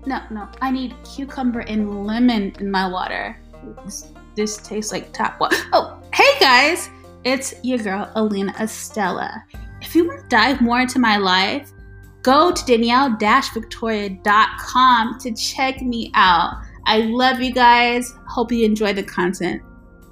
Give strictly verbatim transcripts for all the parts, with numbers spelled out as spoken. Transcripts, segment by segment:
no, no. I need cucumber and lemon in my water. This, this tastes like tap water. Oh, hey guys. It's your girl, Alina Estella. If you want to dive more into my life, go to Danielle Victoria dot com to check me out. I love you guys. Hope you enjoy the content.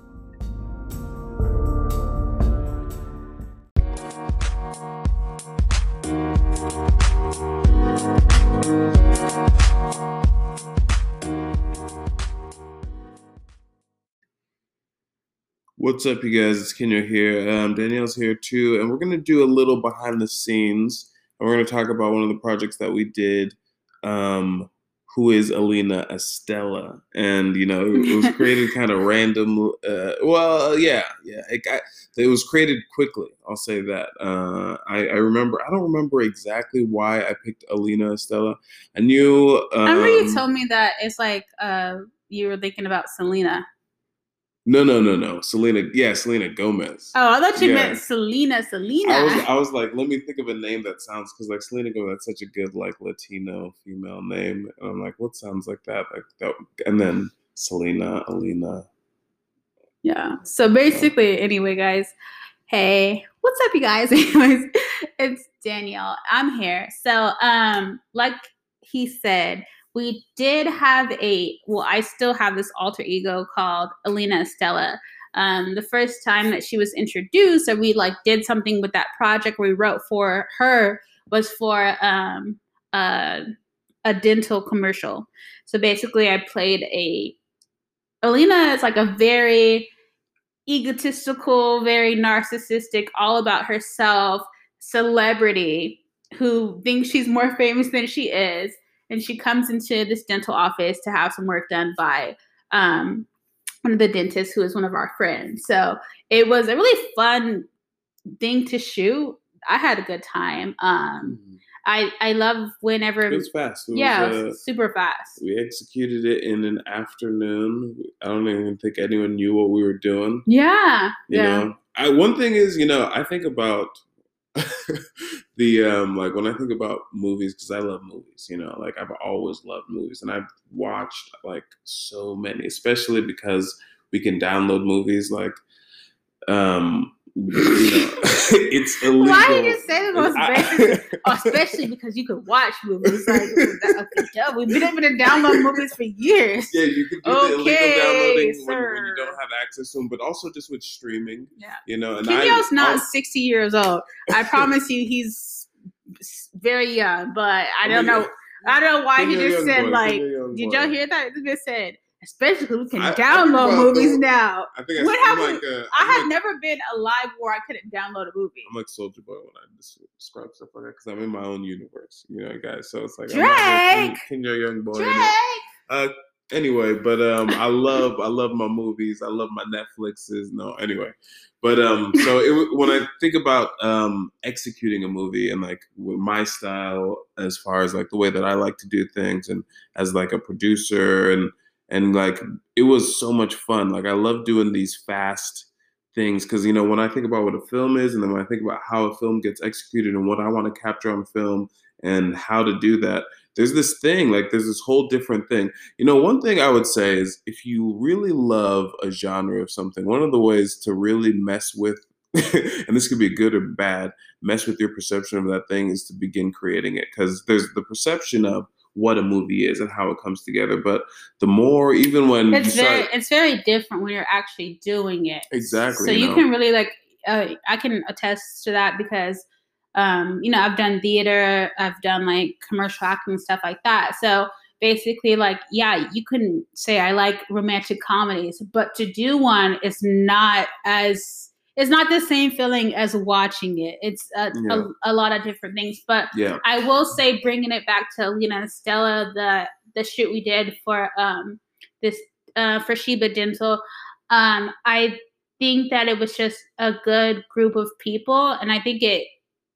What's up, you guys? It's Kenya here. Um, Danielle's here too, and we're going to do a little behind the scenes, and we're going to talk about one of the projects that we did, um, who is Alina Estella. And, you know, it, it was created kind of random. Uh, well, yeah, yeah. It, got, it was created quickly, I'll say that. Uh, I, I remember, I don't remember exactly why I picked Alina Estella. I knew... Um, I remember you told me that it's like uh, you were thinking about Selena. No, no, no, no. Selena, yeah, Selena Gomez. Oh, I thought you yeah. meant Selena, Selena. I was, I was like, let me think of a name that sounds, because like Selena Gomez, that's such a good like Latino female name, and I'm like, what sounds like that? Like that, and then Selena, Alina. Yeah. So basically, anyway, guys. Hey, what's up, you guys? Anyways, it's Danielle. I'm here. So, um, like he said. We did have a, well, I still have this alter ego called Alina Estella. Um, the first time that she was introduced, or we like did something with that project we wrote for her, was for um, uh, a dental commercial. So basically I played a, Alina is like a very egotistical, very narcissistic, all about herself celebrity who thinks she's more famous than she is. And she comes into this dental office to have some work done by um, one of the dentists who is one of our friends. So it was a really fun thing to shoot. I had a good time. Um, mm-hmm. I I love whenever it was fast. It yeah, was, uh, it was super fast. We executed it in an afternoon. I don't even think anyone knew what we were doing. Yeah, you yeah. know. I one thing is, you know, I think about. the um like when I think about movies, because I love movies, you know, like I've always loved movies, and I've watched like so many, especially because we can download movies like um you know, it's illegal. Why did you say the most basic? Oh, especially because you could watch movies. Like, okay, duh, we've been able to download movies for years. Yeah, you can do okay, the illegal downloading when, sir. when you don't have access to them, but also just with streaming. Yeah, you know. And Kenyo's I, not I'll, sixty years old. I promise you, he's very young. But I don't know. I don't know why Kenyo he just said boy, like. Did y'all hear that? He just said. Especially because we can I, download I movies the, now. I think what I'm have like we, a, I have like, never been alive where I couldn't download a movie. I'm like Soulja Boy when I describe stuff like that because I'm in my own universe, you know, guys. So it's like Drake, I'm not Ken, Kenyo Young Boy. Drake. Uh, anyway, but um, I love I love my movies. I love my Netflixes. No, anyway, but um, so it, when I think about um executing a movie and like with my style as far as like the way that I like to do things and as like a producer and. And like, it was so much fun. Like, I love doing these fast things because, you know, when I think about what a film is and then when I think about how a film gets executed and what I want to capture on film and how to do that, there's this thing, like there's this whole different thing. You know, one thing I would say is if you really love a genre of something, one of the ways to really mess with, and this could be good or bad, mess with your perception of that thing is to begin creating it. Because there's the perception of what a movie is and how it comes together. But the more, even when it's you very, start, it's very different when you're actually doing it. Exactly. So you, you know? can really like, uh, I can attest to that because, um, you know, I've done theater, I've done like commercial acting and stuff like that. So basically like, yeah, you can say I like romantic comedies, but to do one is not as, it's not the same feeling as watching it. It's a, yeah. a, a lot of different things. But yeah. I will say, bringing it back to Alina Estella, the the shoot we did for um this uh, for Sheba Dental, um, I think that it was just a good group of people, and I think it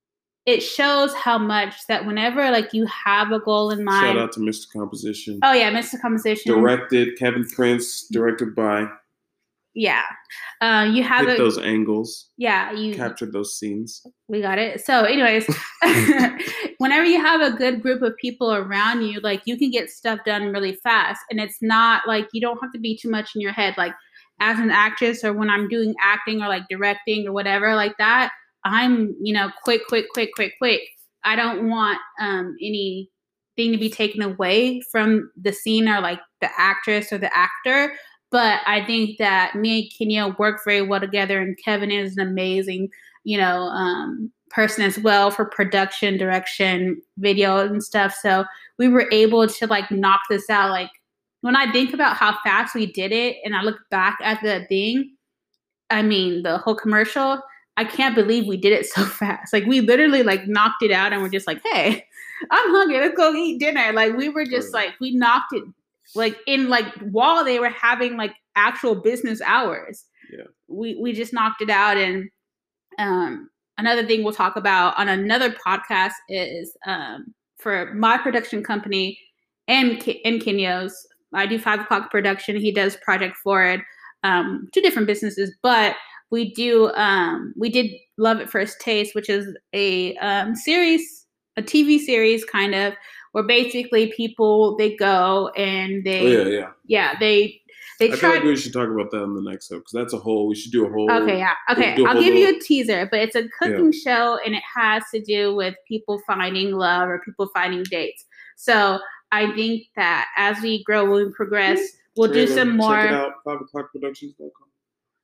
it shows how much that whenever like you have a goal in mind. Shout out to Mister Composition. Oh yeah, Mister Composition. Directed Kevin Prince, directed by. Yeah. Uh, you have Hit a, those angles. Yeah. You captured those scenes. We got it. So anyways, whenever you have a good group of people around you, like you can get stuff done really fast. And it's not like you don't have to be too much in your head. Like as an actress or when I'm doing acting or like directing or whatever like that, I'm, you know, quick, quick, quick, quick, quick. I don't want um, anything to be taken away from the scene or like the actress or the actor. But I think that me and Kenya work very well together, and Kevin is an amazing, you know, um, person as well for production, direction, video and stuff. So we were able to like knock this out. Like when I think about how fast we did it and I look back at the thing, I mean, the whole commercial, I can't believe we did it so fast. Like we literally like knocked it out and we're just like, hey, I'm hungry. Let's go eat dinner. Like we were just like, we knocked it like in like while they were having like actual business hours. Yeah. We we just knocked it out. And um another thing we'll talk about on another podcast is um for my production company and and Kenyo's. I do Five O'Clock Production. He does Project Forward. Um, two different businesses, but we do um we did Love at First Taste, which is a um series, a T V series kind of, where basically people they go and they oh, yeah yeah yeah they they I try. feel like we should talk about that in the next episode because that's a whole. We should do a whole. Okay, yeah, okay. We'll I'll give little, you a teaser, but it's a cooking yeah. show, and it has to do with people finding love or people finding dates. So I think that as we grow, when we progress, we'll Trailer, do some more. Check it out, five o'clock productions dot com.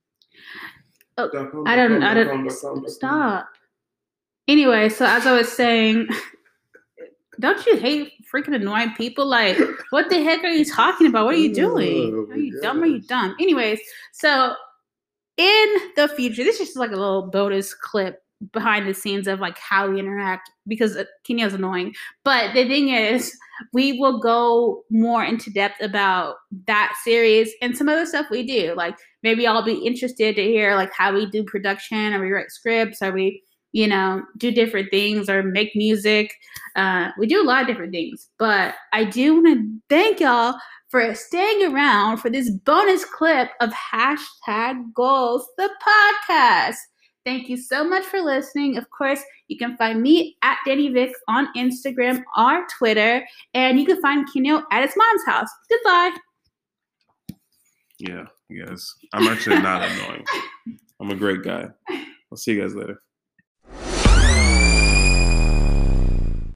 Oh, I don't. I don't. Stop. Anyway, so as I was saying. Don't you hate freaking annoying people? Like, what the heck are you talking about? What are you doing? Oh, are you gosh. dumb? Are you dumb? Anyways, so in the future, this is just like a little bonus clip behind the scenes of like how we interact because Kenya's annoying. But the thing is, we will go more into depth about that series and some other stuff we do. Like maybe I'll be interested to hear like how we do production, or we write scripts, or we you know, do different things or make music. Uh, we do a lot of different things. But I do want to thank y'all for staying around for this bonus clip of Hashtag Goals, the podcast. Thank you so much for listening. Of course, you can find me at Danny Vic on Instagram or Twitter. And you can find Kenyo at his mom's house. Goodbye. Yeah, yes. I'm actually not annoying. I'm a great guy. I'll see you guys later.